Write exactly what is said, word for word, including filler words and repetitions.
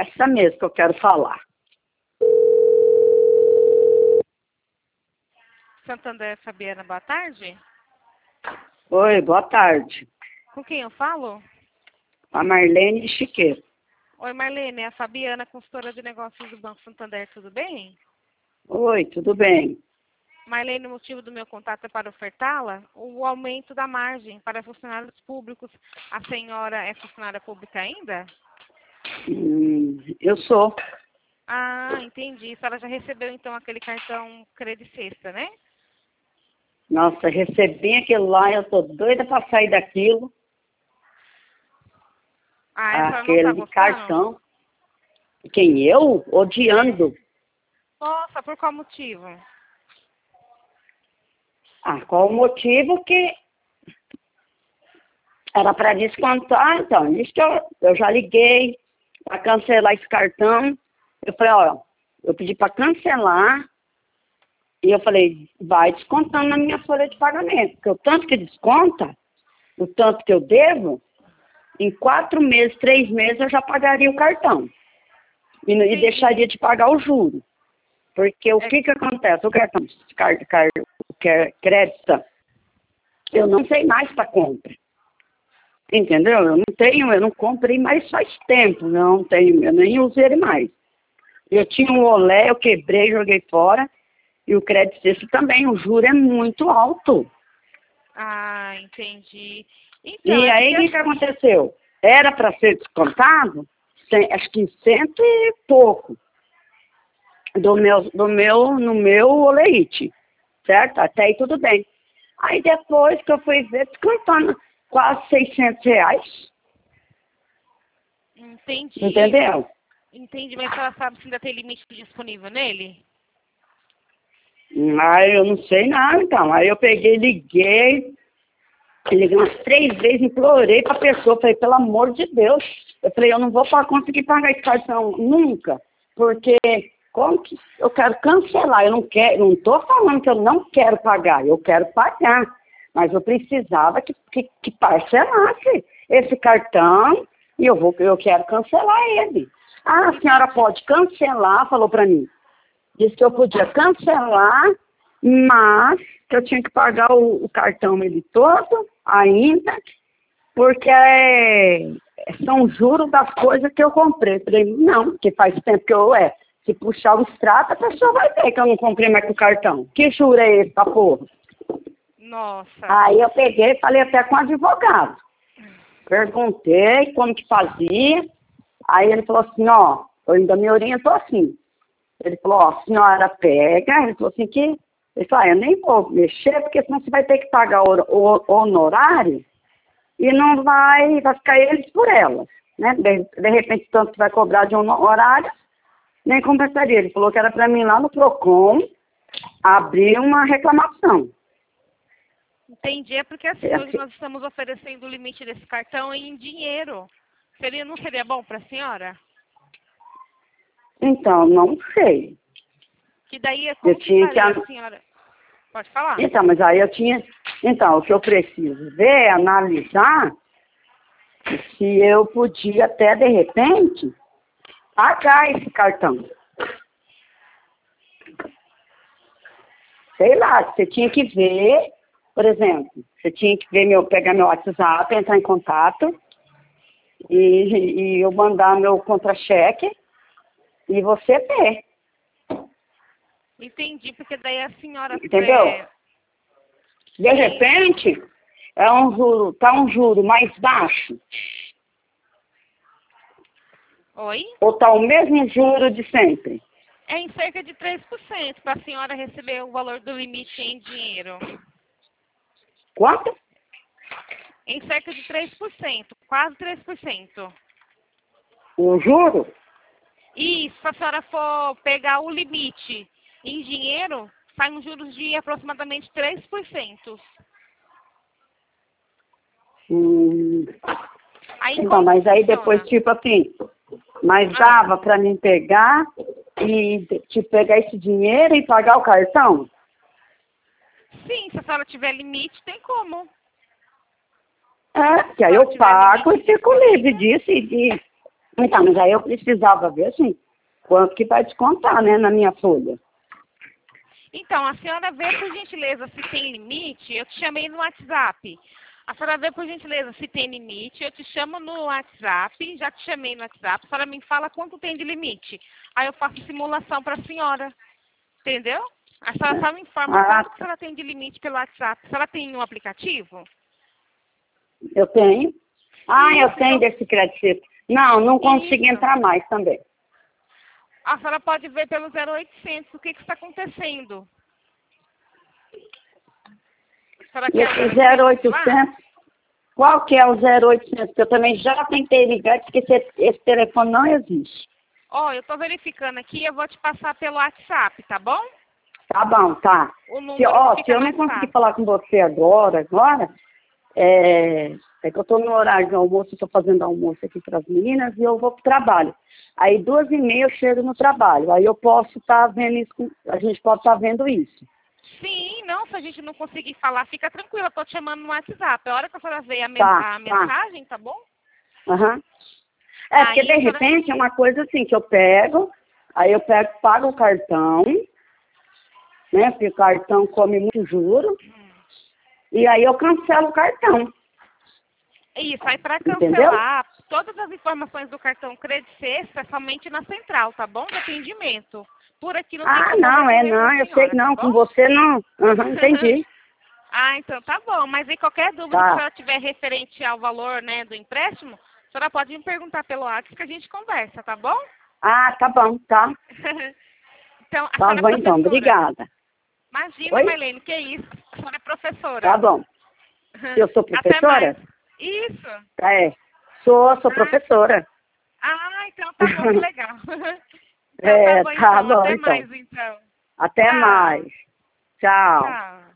essa mesmo que eu quero falar. Santander, Fabiana, boa tarde. Oi, boa tarde. Com quem eu falo? A Marlene Chiqueiro. Oi, Marlene, é a Fabiana, consultora de negócios do Banco Santander, tudo bem? Oi, tudo bem? Marlene, o motivo do meu contato é para ofertá-la o aumento da margem para funcionários públicos. A senhora é funcionária pública ainda? Hum, eu sou. Ah, entendi. A senhora já recebeu, então, aquele cartão Credicesta, né? Nossa, recebi aquilo lá, eu tô doida para sair daquilo. Ah, a senhora não está Aquele gostando? cartão. Quem eu? Odiando. Nossa, por qual motivo? Ah, qual o motivo que era para descontar, então. Isso que eu, eu já liguei para cancelar esse cartão. Eu falei, ó, eu pedi para cancelar e eu falei, vai descontando na minha folha de pagamento, porque o tanto que desconta, o tanto que eu devo, em quatro meses, três meses eu já pagaria o cartão. E, e deixaria de pagar o juro. Porque o É... que que acontece? O cartão car, car, car, crédito, eu não sei mais para compra. Entendeu? Eu não tenho, eu não comprei mais faz tempo, não tenho, eu nem usei ele mais. Eu tinha um olé, eu quebrei, joguei fora, e o crédito desse também, o juro é muito alto. Ah, entendi. Então, E é aí, o porque... que que aconteceu? Era para ser descontado, cem, acho que cento e pouco, do meu, do meu, no meu oleite, certo? Até aí tudo bem. Aí depois que eu fui ver, descontando quase seiscentos reais. Entendi. Entendeu? Entendi, mas a senhora sabe se ainda tem limite disponível nele? Aí eu não sei nada, então. Aí eu peguei, liguei, liguei umas três vezes, implorei pra pessoa, falei, pelo amor de Deus. Eu falei, eu não vou conseguir pagar esse cartão nunca, porque como que eu quero cancelar? Eu não quero, não tô falando que eu não quero pagar, eu quero pagar, mas eu precisava que, que, que parcelasse esse cartão e eu vou, eu quero cancelar ele. Ah, a senhora pode cancelar, falou pra mim. Disse que eu podia cancelar, mas que eu tinha que pagar o, o cartão ele todo ainda, porque é, são juros das coisas que eu comprei. Falei, não, porque faz tempo que eu é. Se puxar o extrato, a pessoa vai ver que eu não comprei mais com o cartão. Que juro é esse, tá porra? Nossa. Aí eu peguei e falei até com o advogado. Perguntei como que fazia. Aí ele falou assim, ó, eu ainda me orientou assim. Ele falou, ó, a senhora pega, ele falou assim que, ele falou, ah, eu nem vou mexer, porque senão você vai ter que pagar o, o, o honorário e não vai, vai ficar eles por elas, né? De, de repente, tanto que vai cobrar de honorário, nem compensaria. Ele falou que era para mim lá no Procon abrir uma reclamação. Entendi, é porque assim, É hoje assim. nós estamos oferecendo o limite desse cartão em dinheiro. Seria, não seria bom para a senhora? Então, não sei. Que daí é como Eu que tinha que... faria a senhora? Pode falar? Então, mas aí eu tinha... Então, o que eu preciso ver, analisar, se eu podia até, de repente, pagar esse cartão. Sei lá, você tinha que ver, por exemplo, você tinha que ver meu, pegar meu WhatsApp, entrar em contato, e, e eu mandar meu contra-cheque, e você ter. Entendi, porque daí a senhora... Entendeu? É... De repente, é um juro, tá um juro mais baixo. Oi? Ou tá o mesmo juro de sempre? É em cerca de três por cento para a senhora receber o valor do limite em dinheiro. Quanto? Em cerca de três por cento, quase três por cento. O juro? E se a senhora for pegar o limite em dinheiro, sai um juros de aproximadamente três por cento. Hum, Aí então, mas aí depois, tipo assim, mas dava para mim pegar e te pegar esse dinheiro e pagar o cartão? Sim, se a senhora tiver limite, tem como. É, que aí eu pago e fico livre disso e, Então, mas aí eu precisava ver, assim, quanto que vai descontar, né, na minha folha. Então, a senhora vê, por gentileza, se tem limite. Eu te chamei no WhatsApp. A senhora vê, por gentileza, se tem limite. Eu te chamo no WhatsApp. Já te chamei no WhatsApp. A senhora me fala quanto tem de limite. Aí eu faço simulação para a senhora. Entendeu? A senhora só me informa Ah, quanto que a senhora tem de limite pelo WhatsApp. A senhora tem um aplicativo? eu tenho. Ah, eu Isso, tenho então- desse crédito. Não, não consigo Isso. entrar mais também. A senhora pode ver pelo zero oitocentos o que que está acontecendo. A senhora E quer o esse zero zero oitocentos lá? oitocentos, qual que é o zero oitocentos? Que eu também já tentei ligar, disse que esse, esse telefone não existe. Ó, eu tô verificando aqui, eu vou te passar pelo WhatsApp, tá bom? Tá bom, tá. O Se, número ó, que se fica eu não mais conseguir fácil. falar com você agora, agora, é, é que eu estou no horário de almoço, estou fazendo almoço aqui para as meninas e eu vou para o trabalho. Aí duas e meia eu chego no trabalho. Aí eu posso estar vendo isso, com- a gente pode estar vendo isso. Sim, não, se a gente não conseguir falar, fica tranquila, eu tô te chamando no WhatsApp. A hora que a senhora ver a, men- Tá, a tá. mensagem, tá bom? Aham. É, porque Aí de a senhora... repente é uma coisa assim que eu pego, aí eu pego, pago o cartão, né? Porque o cartão come muito juro, e aí eu cancelo o cartão, Isso, aí para entendeu? cancelar, todas as informações do cartão Crédito Sexta é somente na central, tá bom? De atendimento. Por aqui não tem Ah, como não, é resolver pra não, eu sei senhora, que tá não, com bom? você não. Aham, entendi. Ah, então tá bom. Mas em qualquer dúvida que a Tá. senhora tiver referente ao valor, né, do empréstimo, a senhora pode me perguntar pelo WhatsApp que a gente conversa, tá bom? Ah, tá bom, tá. Então, a Tá senhora é bom então, professora. obrigada. Imagina, Oi? Marlene, que isso? A senhora é professora. Tá bom. Eu sou Até mais. professora? Isso. É. Sou, sou Ah, professora. ah, então tá bom, que legal. Então tá É, bom, tá então. bom Até então. mais, então. Até Tchau. mais. Tchau. Tchau.